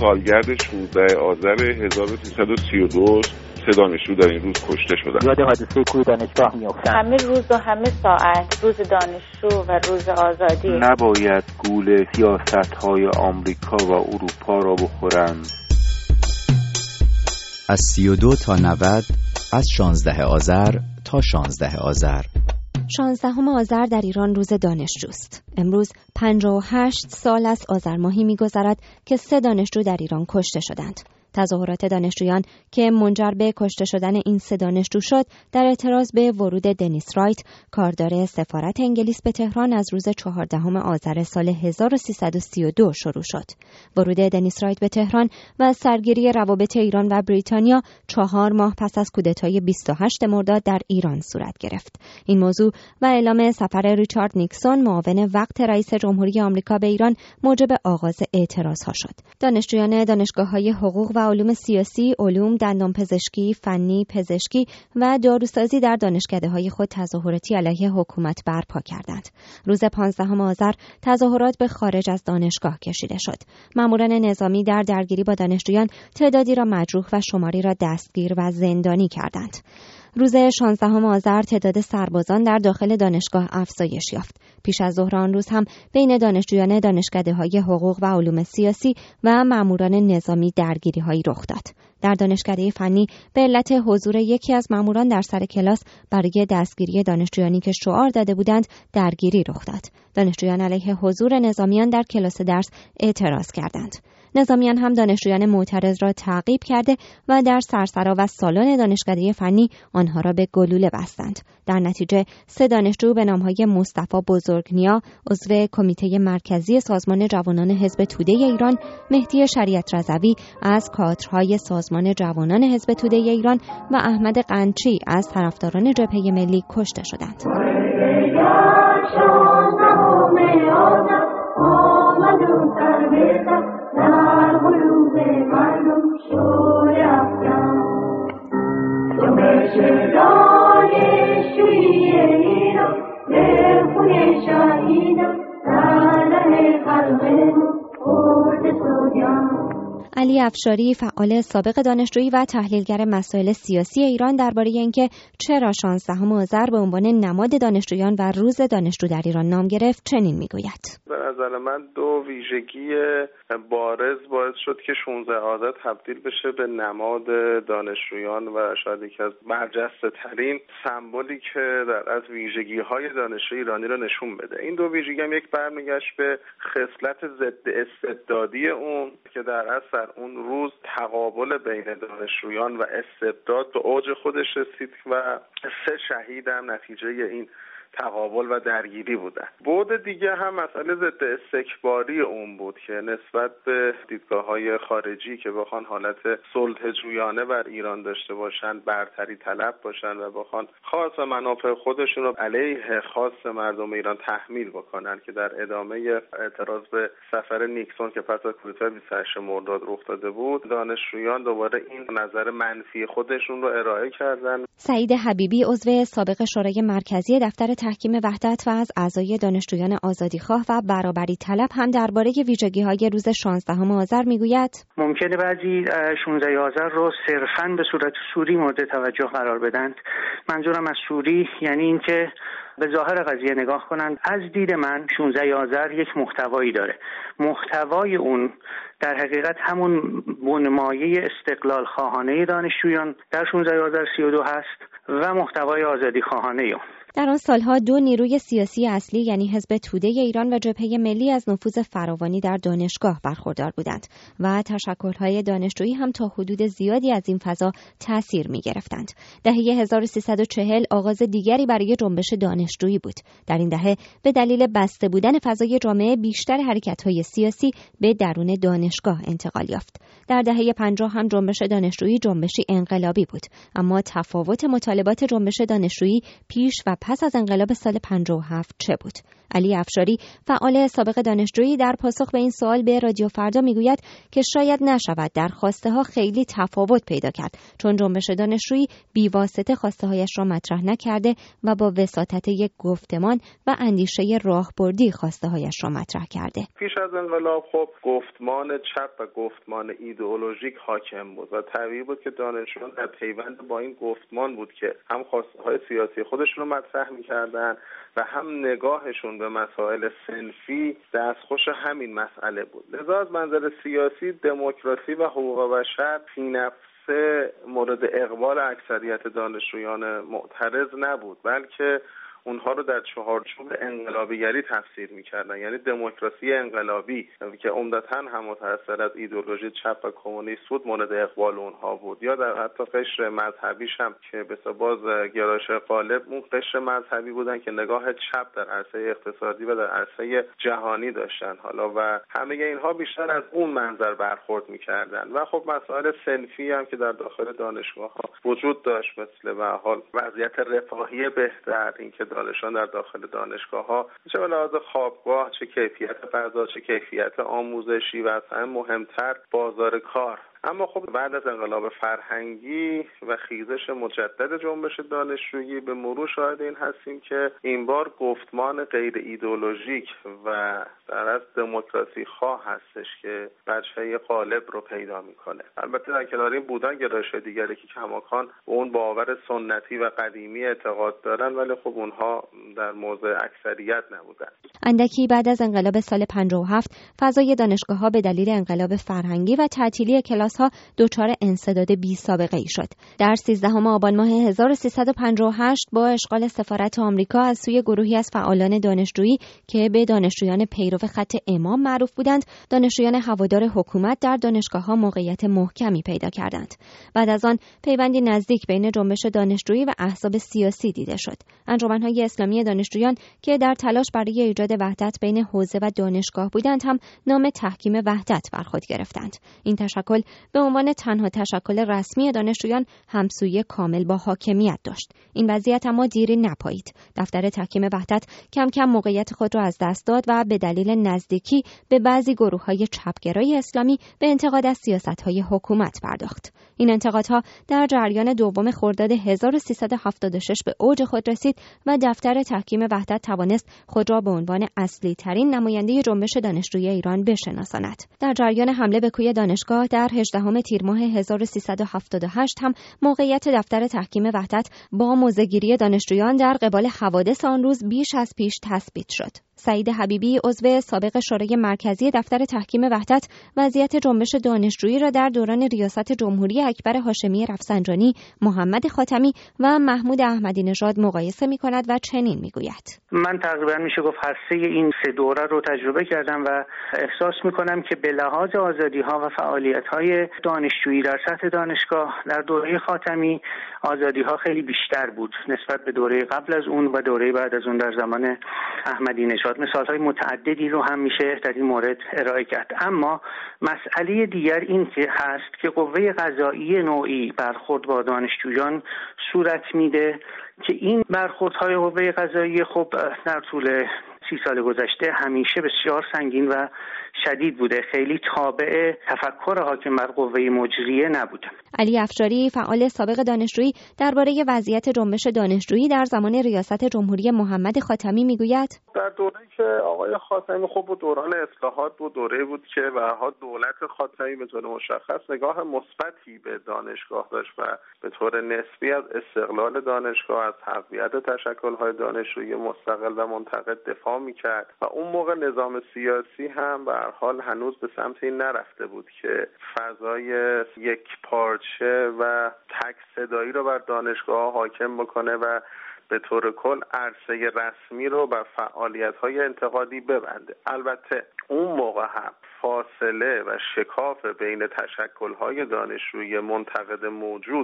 سالگرد 16 آذر 1332 3 دانشجو در این روز کشته شدند. یاد حادثه کوه دانشگاه میافتند. همه روز و همه ساعت روز دانشجو و روز آزادی. نباید گول سیاست‌های آمریکا و اروپا را بخورند. از 32 تا 90، از 16 آذر تا 16 آذر. 16 آذر در ایران روز دانشجوست. امروز 58 سال از آذر ماهی می‌گذرد که 3 دانشجو در ایران کشته شدند. تظاهرات دانشجویان که منجر به کشته شدن این 3 دانشجو شد در اعتراض به ورود دنیس رایت، کاردار سفارت انگلیس به تهران، از روز 14 آذر سال 1332 شروع شد. ورود دنیس رایت به تهران و سرگیری روابط ایران و بریتانیا 4 ماه پس از کودتای 28 مرداد در ایران صورت گرفت. این موضوع و اعلام سفر ریچارد نیکسون معاون وقت رئیس جمهوری آمریکا به ایران موجب آغاز اعتراضها شد. دانشجویان دانشگاه‌های حقوق و علوم سیاسی، علوم، دندانپزشکی، فنی، پزشکی و داروسازی در دانشکده‌های خود تظاهراتی علیه حکومت برپا کردند. روز 15 آذر تظاهرات به خارج از دانشگاه کشیده شد. ماموران نظامی در درگیری با دانشجویان تعدادی را مجروح و شماری را دستگیر و زندانی کردند. روز 16 آذر تعداد سربازان در داخل دانشگاه افزایش یافت. پیش از ظهر آن روز هم بین دانشجویان دانشکده‌های حقوق و علوم سیاسی و ماموران نظامی درگیری‌هایی رخ داد. در دانشکده فنی به علت حضور یکی از ماموران در سر کلاس برای دستگیری دانشجویانی که شعار داده بودند درگیری رخ داد. دانشجویان علیه حضور نظامیان در کلاس درس اعتراض کردند. نظامیان هم دانشجویان معترض را تعقیب کرده و در سرسرا و سالن دانشکده فنی آنها را به گلوله بستند. در نتیجه 3 دانشجو به نامهای مصطفی بزرگنیا، عضو کمیته مرکزی سازمان جوانان حزب توده ایران، مهدی شریعت رضوی از کادرهای سازمان جوانان حزب توده ایران و احمد قنچی از طرفداران جبهه ملی کشته شدند. علی افشاری، فعال سابق دانشجویی و تحلیلگر مسائل سیاسی ایران، درباره اینکه چرا 16 آذر به عنوان نماد دانشجویان و روز دانشجو در ایران نام گرفت چنین میگوید: به نظر من 2 ویژگی بارز باعث شد که 16 آذر تبدیل بشه به نماد دانشجویان و شاید یکی از برجسته ترین سمبولی که از ویژگی‌های دانشجوی ایرانی را نشون بده. این 2 ویژگی هم یک برمیگشت به خصلت ضد استبدادی اون که در اثر اون روز تقابل بین دانشجویان و استبداد به اوج خودش رسید و 3 شهید هم نتیجه این تقابل و درگیری بودن. بعد دیگه هم مسئله ضد استکباری اون بود که نسبت به دیدگاه‌های خارجی که بخوان حالت صلح‌جویانه بر ایران داشته باشن، برتری طلب باشن و بخوان خاص منافع خودشون رو علیه خاص مردم ایران تحمیل بکنن، که در ادامه اعتراض به سفر نیکسون که پس از کودتای 28 مرداد رخ داده بود، دانشجویان دوباره این نظر منفی خودشون رو ارائه کردن. سعید حبیبی، عضو سابق شورای مرکزی دفتر تحکیم وحدت و از اعضای دانشجویان آزادیخواه و برابری طلب، هم درباره ویژگی‌های روز 16 آذر میگوید: ممکنه بعضی 16 آذر رو صرفاً به صورت سوری مورد توجه قرار بدن. منظورم از سوری یعنی اینکه به ظاهر قضیه نگاه کنند. از دید من 16 آذر یک محتوایی داره. محتوای اون در حقیقت همون بنمایه استقلال خواهانه دانشجویان در 16 آذر 32 هست و محتوای آزادی خواهانه اون. در آن سالها 2 نیروی سیاسی اصلی، یعنی حزب توده ایران و جبهه ملی، از نفوذ فراوانی در دانشگاه برخوردار بودند و تشکل‌های دانشجویی هم تا حدود زیادی از این فضا تأثیر می‌گرفتند. دهه 1340 آغاز دیگری برای جنبش دانشجویی بود. در این دهه به دلیل بسته بودن فضای جامعه، بیشتر حرکت‌های سیاسی به درون دانشگاه انتقال یافت. در دهه 50 هم جنبش دانشجویی جنبشی انقلابی بود، اما تفاوت مطالبات جنبش دانشجویی پیش و پس از انقلاب سال 57 چه بود؟ علی افشاری فعال سابق دانشجویی در پاسخ به این سوال به رادیو فردا میگوید که شاید نشود در خواسته ها خیلی تفاوت پیدا کرد، چون جنبش دانشجویی بی‌واسطه خواسته هایش را مطرح نکرده و با وساطت یک گفتمان و اندیشه راهبردی خواسته هایش را مطرح کرده. پیش از انقلاب خب گفتمان چپ و گفتمان ایدئولوژیک حاکم بود و طبیعی بود که دانشجویان در پیوند با این گفتمان بود که هم خواسته های سیاسی خودشون رو مطرح می‌کردن و هم نگاهشون به مسائل صنفی دستخوش همین مسئله بود. لذا از منظر سیاسی دموکراسی و حقوق بشر فی نفسه مورد اقبال اکثریت دانشجویان معترض نبود، بلکه اونها رو در چهارچوب انقلابیگری تفسیر می‌کردن، یعنی دموکراسی انقلابی که عمدتاً هم متأثر از ایدئولوژی چپ و کمونیست بود مورد اقبال اونها بود، یا در حتی قشر مذهبیش هم که به باز گرایش غالب اون قشر مذهبی بودن که نگاه چپ در عرصه اقتصادی و در عرصه جهانی داشتن حالا و همه اینها بیشتر از اون منظر برخورد می‌کردن. و خب مسائل صنفی هم که در داخل دانشگاه‌ها وجود داشت، مثل به حال وضعیت رفاهی بهتر، اینکه دانشان در داخل دانشگاه‌ها چه به لحاظ خوابگاه، چه کیفیت غذا، چه کیفیت آموزشی و از همه مهمتر بازار کار. اما خب بعد از انقلاب فرهنگی و خیزش مجدد جنبش دانشجویی به مرور شاهد این هستیم که این بار گفتمان غیر ایدئولوژیک و در از دموکراسی خواه هستش که بچه غالب رو پیدا میکنه. البته در کنار این بودن گرایش دیگری که کماکان به اون باور سنتی و قدیمی اعتقاد دارن، ولی خب اونها در موضع اکثریت نبودن. اندکی بعد از انقلاب سال 57 فضای دانشگاه‌ها به دلیل انقلاب فرهنگی و تعطیلی کلاس‌ها دچار انسداد بی‌سابقه‌ای شد. در 13 آبان ماه 1358 با اشغال سفارت آمریکا از سوی گروهی از فعالان دانشجویی که به دانشجویان پیرو خط امام معروف بودند، دانشجویان هوادار حکومت در دانشگاه‌ها موقعیت محکمی پیدا کردند. بعد از آن پیوندی نزدیک بین جنبش دانشجویی و احزاب سیاسی دیده شد. انجمن‌های اسلامی دانشجویان که در تلاش برای ایجاد وحدت بین حوزه و دانشگاه بودند هم نام تحکیم وحدت بر خود گرفتند. این تشکل به عنوان تنها تشکل رسمی دانشجویان همسویی کامل با حاکمیت داشت. این وضعیت اما دیری نپایید. دفتر تحکیم وحدت کم کم موقعیت خود را از دست داد و به دلیل نزدیکی به بعضی گروه‌های چپگرای اسلامی به انتقاد از سیاست‌های حکومت پرداخت. این انتقادها در جریان دوم خرداد 1376 به اوج خود رسید و دفتر تحکیم وحدت توانست خود را به عنوان اصلی ترین نماینده جنبش دانشجویی ایران بشناساند. در جریان حمله به کوی دانشگاه در 18 تیر ماه 1378 هم موقعیت دفتر تحکیم وحدت با موضع‌گیری دانشجویان در قبال حوادث آن روز بیش از پیش تثبیت شد. سعید حبیبی عضو سابق شورای مرکزی دفتر تحکیم وحدت وضعیت جنبش دانشجویی را در دوران ریاست جمهوری اکبر هاشمی رفسنجانی، محمد خاتمی و محمود احمدی نژاد مقایسه می‌کند و چنین می‌گوید: من تقریبا میشه گفت هر سه این سه دوره رو تجربه کردم و احساس می‌کنم که به لحاظ آزادی‌ها و فعالیت‌های دانشجویی در سطح دانشگاه در دوره خاتمی آزادی‌ها خیلی بیشتر بود نسبت به دوره قبل از اون و دوره بعد از اون در زمان احمدی نژاد. مثال‌های متعددی رو هم میشه در این مورد ارائه کرد. اما مسئله دیگر این که هست که قوه قضایی نوعی برخورد با دانشجویان صورت میده که این برخوردهای قوه قضایی خب در طول 30 سال گذشته همیشه بسیار سنگین و شدید بوده، خیلی تابع تفکر حاکم بر قوه مجریه نبوده. علی افشاری فعال سابق دانشجویی درباره وضعیت جنبش دانشجویی در زمان ریاست جمهوری محمد خاتمی میگوید: در دوره‌ای که آقای خاتمی خب دوران اصلاحات بود، دوره بود که به هر حال دولت خاتمی به طور مشخص نگاه مثبتی به دانشگاه داشت و به طور نسبی از استقلال دانشگاه، از تقویت تشکل‌های دانشجویی مستقل و منتقد دفاع می‌کرد و اون موقع نظام سیاسی هم به هر حال هنوز به سمت این نرفته بود که فضای یک پارچه و تک صدایی رو بر دانشگاه حاکم بکنه و به طور کل عرصه رسمی رو بر فعالیت‌های انتقادی ببنده. البته اون موقع هم فاصله و شکاف بین تشکل‌های دانشجویی منتقد موجود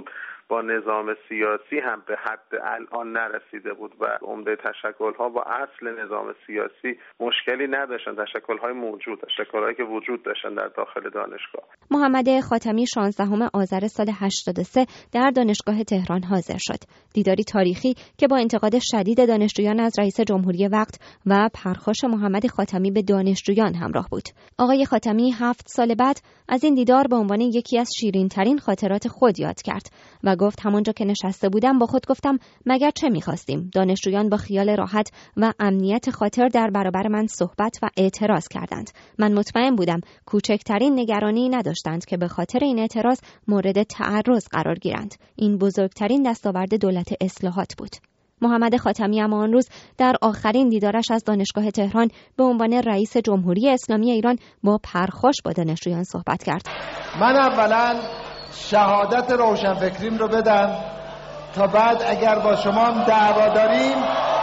با نظام سیاسی هم به حد الان نرسیده بود و عمده تشکل‌ها با اصل نظام سیاسی مشکلی نداشتن. تشکل‌های موجود، تشکل‌هایی که وجود داشتن در داخل دانشگاه. محمد خاتمی 16 آذر سال 83 در دانشگاه تهران حاضر شد. دیداری تاریخی که با انتقاد شدید دانشجویان از رئیس جمهوری وقت و پرخاش محمد خاتمی به دانشجویان همراه بود. آقای خاتمی 7 سال بعد از این دیدار به عنوان یکی از شیرین‌ترین خاطرات خود یاد کرد و گفت همانجا که نشسته بودم با خود گفتم مگر چه می‌خواستیم؟ دانشجویان با خیال راحت و امنیت خاطر در برابر من صحبت و اعتراض کردند. من مطمئن بودم کوچکترین نگرانی نداشتند که به خاطر این اعتراض مورد تعرض قرار گیرند. این بزرگترین دستاورد دولت اصلاحات بود. محمد خاتمی اما آن روز در آخرین دیدارش از دانشگاه تهران به عنوان رئیس جمهوری اسلامی ایران با پرخاش با دانشجویان صحبت کرد. من اولا شهادت روشنفکریم رو بدم تا بعد اگر با شما هم دعوا داریم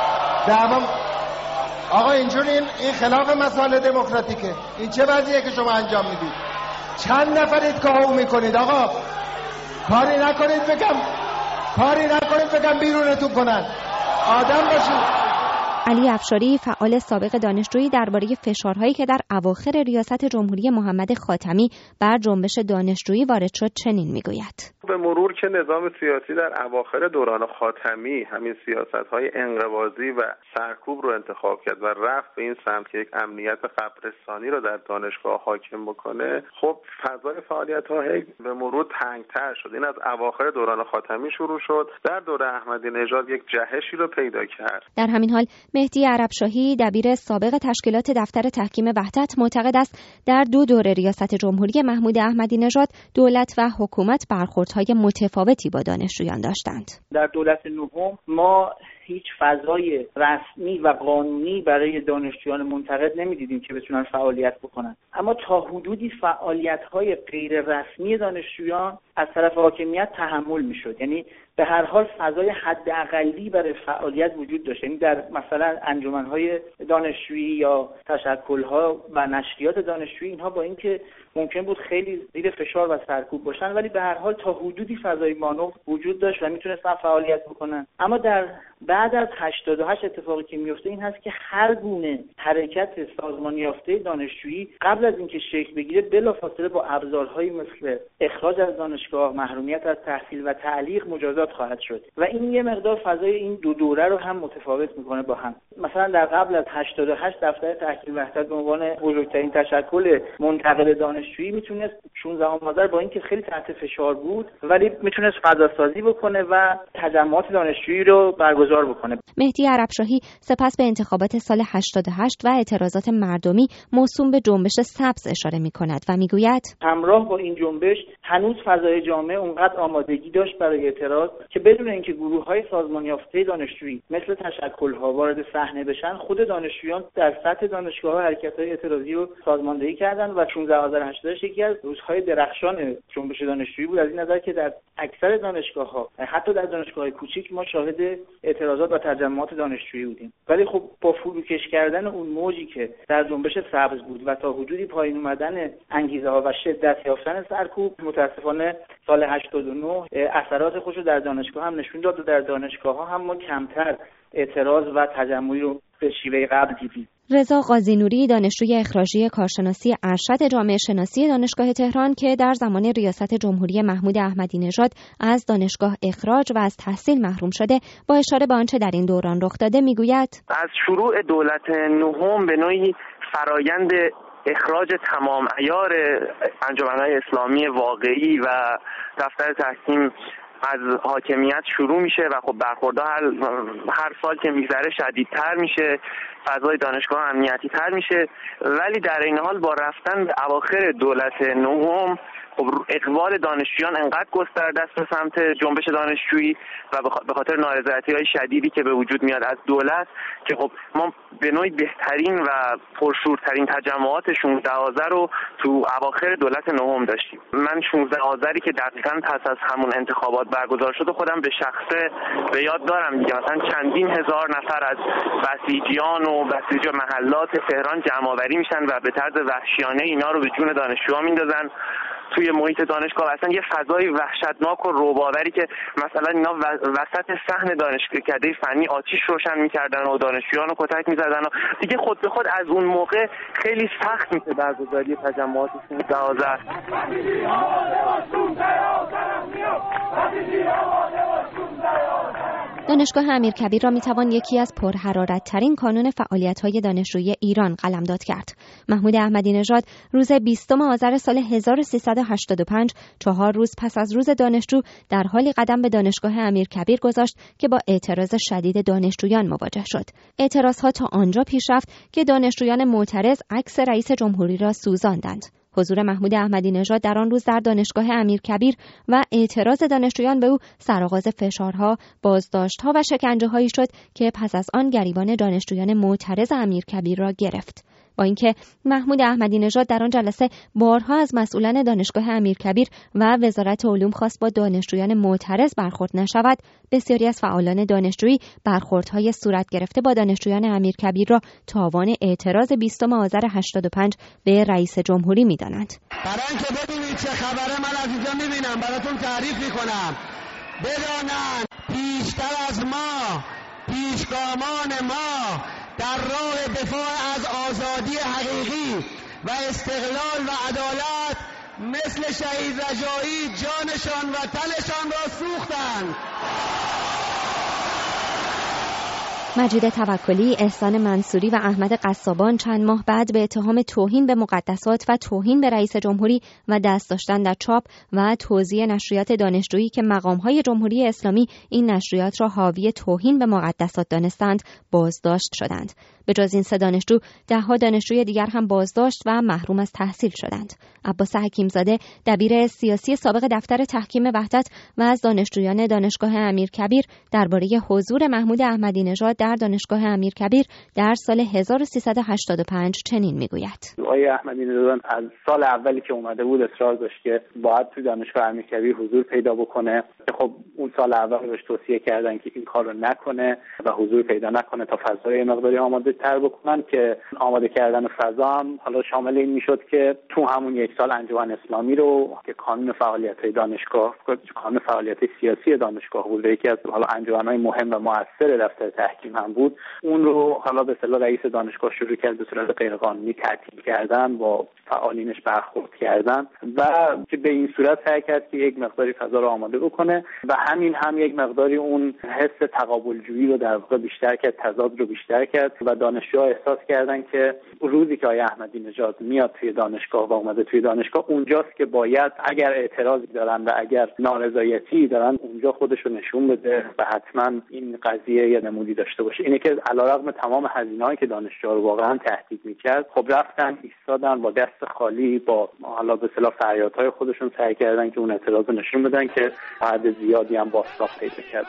آقا اینجوری این خلاف مسائل دموکراتیکه. این چه وضعیه که شما انجام میدید؟ چند نفرید کاهو میکنید؟ آقا کاری نکنید بگم بیرونتون کنن. آدم باشید. علی افشاری فعال سابق دانشجویی درباره فشارهایی که در اواخر ریاست جمهوری محمد خاتمی بر جنبش دانشجویی وارد شد چنین میگوید: به مرور که نظام سیاسی در اواخر دوران خاتمی همین سیاست‌های انقباضی و سرکوب رو انتخاب کرد و رفت به این سمت که یک امنیت قبرستانی رو در دانشگاه حاکم بکنه، خب فضای فعالیت‌ها به مرور تنگ‌تر شد. این از اواخر دوران خاتمی شروع شد، در دوره احمدی نژاد یک جهشی رو پیدا کرد. در همین حال مهدی عربشاهی دبیر سابق تشکیلات دفتر تحکیم وحدت معتقد است در 2 دوره ریاست جمهوری محمود احمدی نژاد دولت و حکومت برخوردهای متفاوتی با دانشجویان داشتند. در دولت نهم ما هیچ فضای رسمی و قانونی برای دانشجویان منتقد نمیدیدیم که بتونن فعالیت بکنن، اما تا حدودی فعالیت‌های غیر رسمی دانشجویان از طرف حاکمیت تحمل میشد. یعنی به هر حال فضای حداقلی برای فعالیت وجود داشت. یعنی در مثلا انجمن‌های دانشجویی یا تشکل‌ها و نشریات دانشجویی، اینها با اینکه ممکن بود خیلی زیر فشار و سرکوب باشن ولی به هر حال تا حدودی فضای مانور وجود داشت و میتونستن فعالیت بکنن. اما در بعد از 88 اتفاقی که میفته این هست که هر گونه حرکت سازمان یافته دانشجویی قبل از اینکه شکل بگیره بلافاصله با ابزارهایی مثل اخراج از دانشگاه، محرومیت از تحصیل و تعلیق مجازات خواهد شد و این یه مقدار فضای این 2 دوره رو هم متفاوت میکنه با هم. مثلا در قبل از 88 دفتر تحکیم وحدت به عنوان بزرگترین تشکل منتقد دانشجویی میتونست 16 آذر با اینکه خیلی تحت فشار بود ولی میتونست فضا سازی بکنه و تجمعات دانشجویی رو برگزار بکنه. مهدی عربشاهی سپس به انتخابات سال 88 و اعتراضات مردمی موسوم به جنبش سبز اشاره میکند و میگوید همراه با این جنبش هنوز فضای جامعه اونقدر آمادگی داشت برای اعتراض که بدون اینکه گروه‌های سازمان یافته دانشجویی مثل تشکل‌ها وارد صحنه بشن، خود دانشجویان در سطح دانشگاه‌ها حرکت‌های اعتراضی رو سازماندهی کردند و 16 آذر 88 یکی از روزهای درخشان جنبش دانشجویی بود، از این نظر که در اکثر دانشگاه‌ها حتی در دانشگاه‌های کوچیک ما شاهد اعتراضات و تجمعات دانشجویی بودیم. ولی خب با فروکش کردن اون موجی که در جنبش سبز بود و تا حدودی پایین اومدن انگیزه‌ها و شدت یافتن سرکوب، متأسفانه سال 89 اثرات خودش رو در دانشگاه هم نشون داد و در دانشگاه‌ها هم ما کمتر اعتراض و تجمعی رو به شیوه قبل دیدیم. رضا قاضی-نوری دانشجوی اخراجی کارشناسی ارشد جامعه شناسی دانشگاه تهران که در زمان ریاست جمهوری محمود احمدی نژاد از دانشگاه اخراج و از تحصیل محروم شده، با اشاره به آنچه در این دوران رخ داده میگوید: از شروع دولت نهم به نوعی فرایند اخراج تمام عیار انجمن‌های اسلامی واقعی و دفتر تحکیم از حاکمیت شروع میشه و خب برخوردها هر سال که میگذره شدیدتر میشه، فضای دانشگاه امنیتی تر میشه، ولی در این حال با رفتن به اواخر دولت نهم خب اقبال دانشجویان انقدر گسترده است به سمت جنبش دانشجویی و به خاطر نارضایتی‌های شدیدی که به وجود میاد از دولت که خب ما به نوعی بهترین و پرشورترین تجمعات 16 آذر رو تو اواخر دولت نهم داشتیم. من 16 آذری که دقیقاً پس از همون انتخابات برگزار شد خودم به شخصه به یاد دارم دیگه. مثلا چندین هزار نفر از بسیجیان و بسیج محلات تهران جمع‌آوری میشن و به طرز وحشیانه اینا رو به جون دانشجوها میندازن توی محیط دانشگاه، اصلا یه فضای وحشتناک و رعب‌آوری که مثلا اینا وسط صحن دانشکده فنی آتش روشن می‌کردن و دانشجویان رو کتک می‌زدن و دیگه خود به خود از اون موقع خیلی سخت میشه برگزاری تجمعات 16 آذر. دانشگاه امیرکبیر را میتوان یکی از پرحرارت‌ترین کانون فعالیت‌های دانشجویی ایران قلمداد کرد. محمود احمدی نژاد روز 20 آذر سال 1385 4 روز پس از روز دانشجو در حالی قدم به دانشگاه امیرکبیر گذاشت که با اعتراض شدید دانشجویان مواجه شد. اعتراضها تا آنجا پیش رفت که دانشجویان معترض عکس رئیس جمهوری را سوزاندند. حضور محمود احمدی نژاد در آن روز در دانشگاه امیرکبیر و اعتراض دانشجویان به او سرآغاز فشارها، بازداشت‌ها و شکنجه‌هایی شد که پس از آن گریبان دانشجویان معترض امیرکبیر را گرفت. با اینکه محمود احمدی نژاد در آن جلسه بارها از مسئولان دانشگاه امیرکبیر و وزارت علوم خواست با دانشجویان معترض برخورد نشود، بسیاری از فعالان دانشجویی برخوردهای صورت گرفته با دانشجویان امیرکبیر را تاوان اعتراض 20 آذر 85 به رئیس جمهوری می‌دانند. برای اینکه ببینید چه خبره من از اینجا می‌بینم براتون تعریف می‌کنم. بدانند پیشتر از ما، پیشگامان ما در راه دفاع از آزادی حقیقی و استقلال و عدالت مثل شهید رجایی جانشان و تنشان را سوختند. مجید توکلی، احسان منصوری و احمد قصابان چند ماه بعد به اتهام توهین به مقدسات و توهین به رئیس جمهوری و دست داشتن در چاپ و توزیع نشریات دانشجویی که مقام‌های جمهوری اسلامی این نشریات را حاوی توهین به مقدسات دانستند، بازداشت شدند. به جز این 3 دانشجو، 10 دانشجوی دیگر هم بازداشت و محروم از تحصیل شدند. عباس حکیمزاده، دبیر سیاسی سابق دفتر تحکیم وحدت و از دانشجویان دانشگاه امیرکبیر، درباره حضور محمود احمدی نژاد در دانشگاه امیرکبیر در سال 1385 چنین میگوید: آقای احمدی نژاد از سال اولی که اومده بود اصرار داشت که باید توی دانشگاه امیرکبیر حضور پیدا بکنه. خب اون سال اول بهش توصیه کردن که این کارو نکنه و حضور پیدا نکنه تا فضای مقداری آماده تر بکنن، که آماده کردن فضا هم حالا شامل این میشد که تو همون یک سال انجمن اسلامی رو که قانون فعالیت‌های دانشگاه، قانون فعالیت سیاسی دانشگاه بود، یکی از حالا انجمن‌های مهم و مؤثر دفتر تحکیم هم بود، اون رو حالا به اصطلاح رئیس دانشگاه شروع کرد به صورت غیرقانونی تعطیل کردن، با فعالینش برخورد کردن و که به این صورت سعی کرد که یک مقداری فضا رو آماده بکنه و همین هم یک مقداری اون حس تقابل جویی رو در واقع بیشتر کرد، تضاد رو بیشتر کرد و دانشجوها احساس کردن که روزی که آقای احمدی نژاد میاد توی دانشگاه و اومده توی دانشگاه، اونجاست که باید اگر اعتراضی دارن و اگر نارضایتی دارن اونجا خودش رو نشون بده و حتما این قضیه یه نمودی داشته باشه. اینه که علیرغم تمام هزینه‌هایی که دانشجوها رو واقعا تهدید می‌کرد، خب رفتن ایستادن با دست خالی، با حالا به اصطلاح فریادهای خودشون سعی کردن که اون اعتراض رو نشون بدن که حد زیادی هم بازتاب پیدا کردن.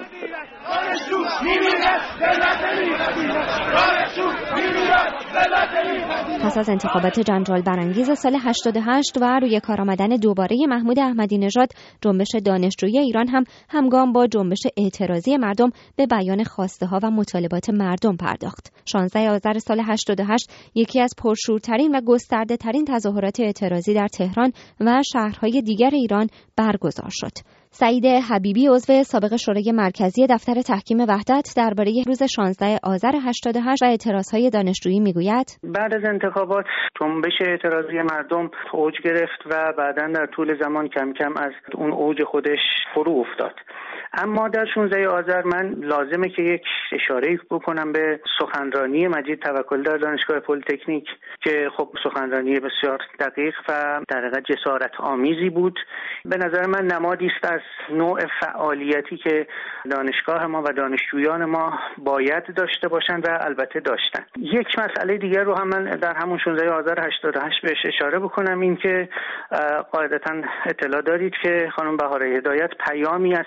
پس از انتخابات جنجال برانگیز سال 88 و روی کار آمدن دوباره محمود احمدی نژاد، جنبش دانشجویی ایران هم همگام با جنبش اعتراضی مردم به بیان خواسته ها و مطالبات مردم پرداخت. 16 آذر سال 88 یکی از پرشورترین و گسترده ترین تظاهرات اعتراضی در تهران و شهرهای دیگر ایران برگزار شد. سعید حبیبی، عضو سابق شورای مرکزی دفتر تحکیم وحدت، درباره روز 16 آذر 88 و اعتراضهای دانشجویی میگوید: بعد از انتخابات جنبش اعتراضی مردم اوج گرفت و بعداً در طول زمان کم کم از اون اوج خودش فرو افتاد. اما در 16 آذر من لازمه که یک اشاره بکنم به سخنرانی مجید توکلی در دانشگاه پلی‌تکنیک که خب سخنرانی بسیار دقیق و در حقیقت جسارت آمیزی بود. به نظر من نمادی است از نوع فعالیتی که دانشگاه ما و دانشجویان ما باید داشته باشند و البته داشتن. یک مسئله دیگر رو هم من در همون 16 آذر 88 بهش اشاره بکنم، این که قاعدتاً اطلاع دارید که خانم بهاره هدایت پیامی از طرف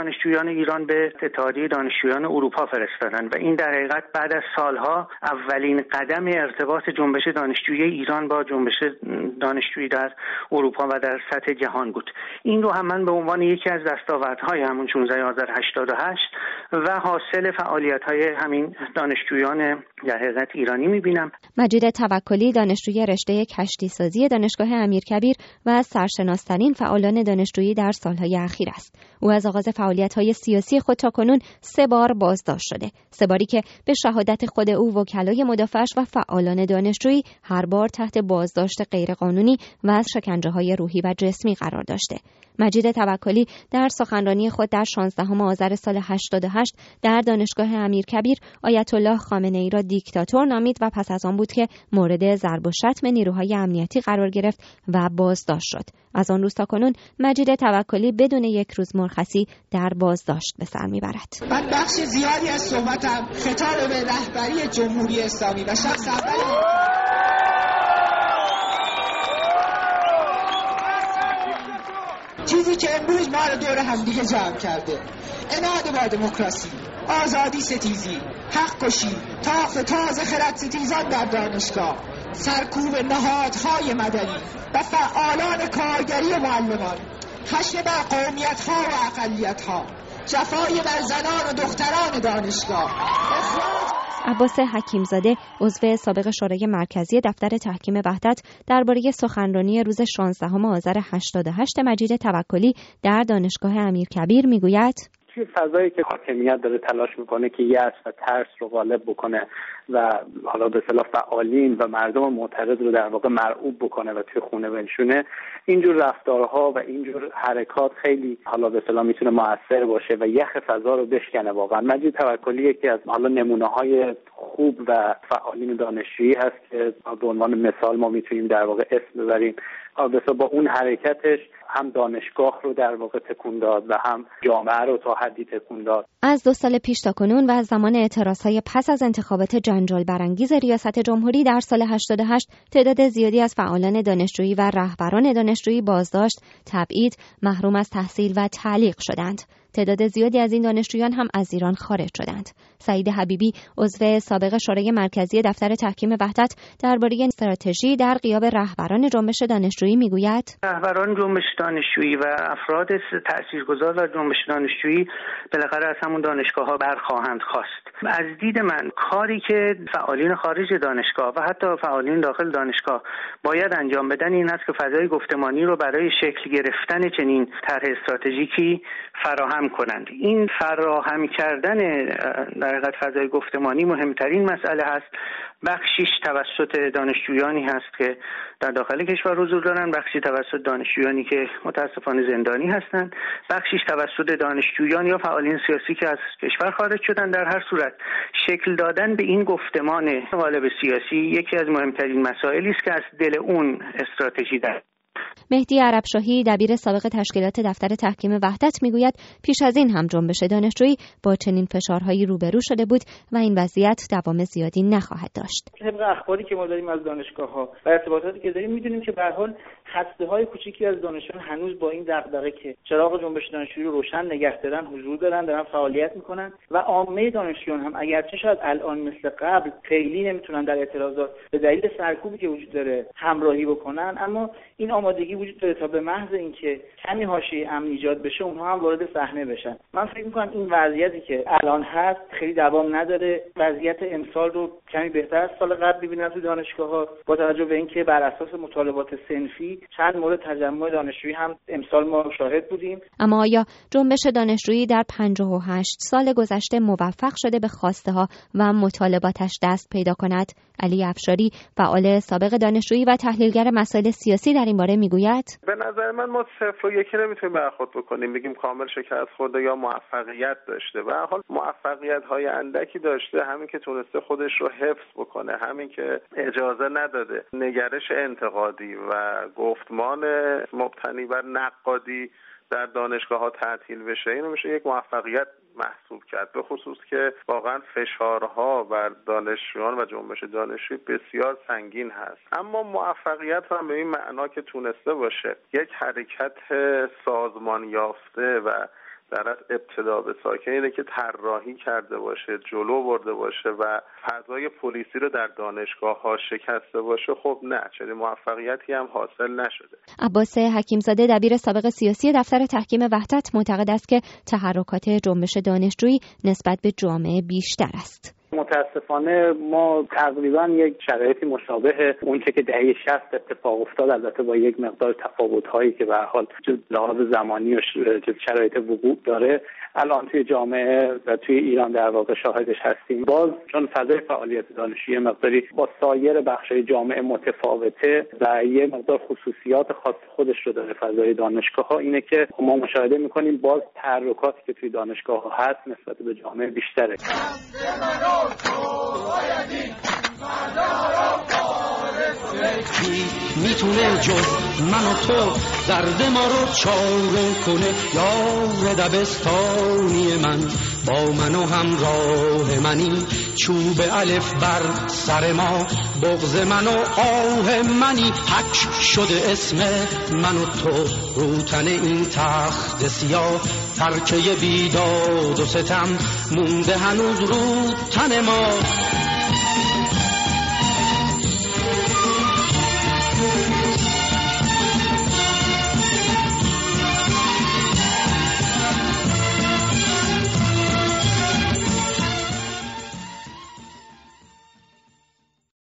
دانشجویان ایران به اتحادیه دانشجویان اروپا فرستادن و این در حقیقت بعد از سالها اولین قدم ارتباط جنبش دانشجویی ایران با جنبش دانشجویی در اروپا و در سطح جهان بود. این رو هم من به عنوان یکی از دستاوردهای همون 16 آذر 88 و حاصل فعالیت‌های همین دانشجویان در حقیقت ایرانی می‌بینم. مجید توکلی دانشجوی رشته کشتیسازی دانشگاه امیرکبیر و از سرشناس‌ترین فعالان دانشجویی در سالهای اخیر است. او از آغاز فعالیت‌های سیاسی خود تا کنون 3 بار بازداشت شده. 3 باری که به شهادت خود او وکلای مدافعش و فعالان دانشجویی هر بار تحت بازداشت غیرقانونی و از شکنجه‌های روحی و جسمی قرار داشته. مجید توکلی در سخنرانی خود در 16 آذر سال 88 در دانشگاه امیرکبیر آیت الله خامنه‌ای را دیکتاتور نامید و پس از آن بود که مورد ضرب و شتم نیروهای امنیتی قرار گرفت و بازداشت شد. از آن روز تا کنون مجید توکلی بدون یک روز مرخصی در بازداشت به سر میبرد. من بخش زیادی از صحبتم خطاب به رهبری جمهوری اسلامی و شخص اول چیزی که امروز ما رو دور هم دیگه جمع کرده: اناد با دموکراسی، آزادی ستیزی، حق کشی، تاخت تاز خرد ستیزان در دانشگاه، سرکوب نهادهای مدنی و فعالان کارگری و معلمان، خشم بر قومیت‌ها و اقلیت‌ها، جفای بر زنان و دختران دانشگاه. عباس حکیمزاده عضو سابق شورای مرکزی دفتر تحکیم وحدت درباره سخنرانی روز 16 آذر 88 مجید توکلی در دانشگاه امیرکبیر میگوید: توی فضایی که حاکمیت داره تلاش میکنه که یأس و ترس رو غالب بکنه و حالا به اصطلاح فعالین و مردم معترض رو در واقع مرعوب بکنه و توی خونه بنشونه، اینجور رفتارها و اینجور حرکات خیلی حالا به اصطلاح میتونه موثر باشه و یخ فضا رو بشکنه. واقعا مجید توکلی یکی از حالا نمونه‌های خوب و فعالین دانشجویی هست که به عنوان مثال ما میتونیم در واقع اسم ببریم. با اون حرکتش هم دانشگاه رو در واقع تکون داد و هم جامعه رو تا حدی تکون داد. از 2 سال پیش تا کنون و از زمان اعتراضهای پس از انتخابات جنجال برانگیز ریاست جمهوری در سال 88 تعداد زیادی از فعالان دانشجویی و رهبران دانشجویی بازداشت، تبعید، محروم از تحصیل و تعلیق شدند. تعداد زیادی از این دانشجویان هم از ایران خارج شدند. سعید حبیبی عضو سابق شورای مرکزی دفتر تحکیم وحدت درباره استراتژی در غیاب رهبران جنبش دانشجویی میگوید: رهبران جنبش دانشجویی و افراد تاثیرگذار در جنبش دانشجویی بالاخره از همون دانشگاه‌ها برخواهند خواست. از دید من کاری که فعالین خارج دانشگاه و حتی فعالین داخل دانشگاه باید انجام بدن این است که فضای گفتمانی رو برای شکل گرفتن چنین طرح استراتژیکی فراهم کنند. این فراهم کردن در حقیقت فضای گفتمانی مهمترین مسئله هست. بخشیش توسط دانشجویانی هست که در داخل کشور حضور دارن، بخشی توسط دانشجویانی که متاسفانه زندانی هستند، بخشیش توسط دانشجویان یا فعالین سیاسی که از کشور خارج شدن. در هر صورت شکل دادن به این گفتمان قالب سیاسی یکی از مهمترین مسائلی است که از دل اون استراتژی در مهدی عربشاهی دبیر سابق تشکیلات دفتر تحکیم وحدت میگوید پیش از این هم جنبش دانشجویی با چنین فشارهایی روبرو شده بود و این وضعیت دوام زیادی نخواهد داشت. طبق اخباری که ما داریم از دانشگاه‌ها و ارتباطاتی که داریم می‌دونیم که به هر حال هسته‌های کوچیکی از دانشجویان هنوز با این دغدغه که چراغ جنبش دانشجویی رو روشن نگه دارن حضور دارن فعالیت می‌کنن و عامه دانشجویان هم اگرچه شاید الان مثل قبل خیلی نمیتونن در اعتراضات به دلیل سرکوبی که وجود داره همراهی بکنن، اما این آمادگی وجود داره تا به محض اینکه کمی حاشیه امن ایجاد بشه اونها هم وارد صحنه بشن. من فکر می‌کنم این وضعیتی که الان هست خیلی دوام نداره. وضعیت امسال رو کمی بهتر از سال قبل می‌بینم تو دانشگاه‌ها با توجه به اینکه بر اساس مطالبات صنفی چند مورد تجمع دانشجویی هم امسال ما شاهد بودیم. اما آیا جنبش دانشجویی در 58 سال گذشته موفق شده به خواسته‌ها و مطالباتش دست پیدا کند؟ علی افشاری فعال سابق دانشجویی و تحلیلگر مسائل سیاسی در این باره میگوید: به نظر من ما 0 و 1 نمیتونیم برخورد بکنیم بگیم کامل شکست خورده یا موفقیت داشته. به هر حال موفقیت‌های اندکی داشته، همین که تونسته خودش رو حفظ بکنه، همین که اجازه نداده نگرش انتقادی و گفتمان مبتنی بر نقادی در دانشگاه‌ها تعطیل بشه، اینو میشه یک موفقیت محسوب کرد. به خصوص که واقعا فشارها بر دانشجویان و جنبش دانشجویی بسیار سنگین هست. اما موفقیت هم به این معنا که تونسته باشه یک حرکت سازمان یافته و در از ابتدا به ساکن اینه که طراحی کرده باشه، جلو برده باشه و فضای پلیسی رو در دانشگاه‌ها شکسته باشه، خب نه، چنین موفقیتی هم حاصل نشده. عباس حکیمزاده دبیر سابق سیاسی دفتر تحکیم وحدت معتقد است که تحرکات جنبش دانشجویی نسبت به جامعه بیشتر است. متاسفانه ما تقریبا یک شرایطی مشابه اون که دهه 60 اتفاق افتاد، البته با یک مقدار تفاوت‌هایی که به هر حال لحاظ زمانی و شرایط وقوع داره، الان توی جامعه و توی ایران در واقع شاهدش هستیم. باز چون فضای فعالیت دانشجویی مقداری با سایر بخش‌های جامعه متفاوته و یه مقدار خصوصیات خاص خودش رو داره فضای دانشگاه‌ها، اینه که ما مشاهده می‌کنیم باز تحرکاتی که توی دانشگاه‌ها هست نسبت به جامعه بیشتره. میتونه جز من و تو درد ما رو چاره کنه، یار دبستانی من با من و همراه منی، چوب الف بر سر ما بغض من و آه منی، حک شده اسم من و تو رو تن این تخت سیاه، ترکه بیداد و ستم مونده هنوز رو تن ما.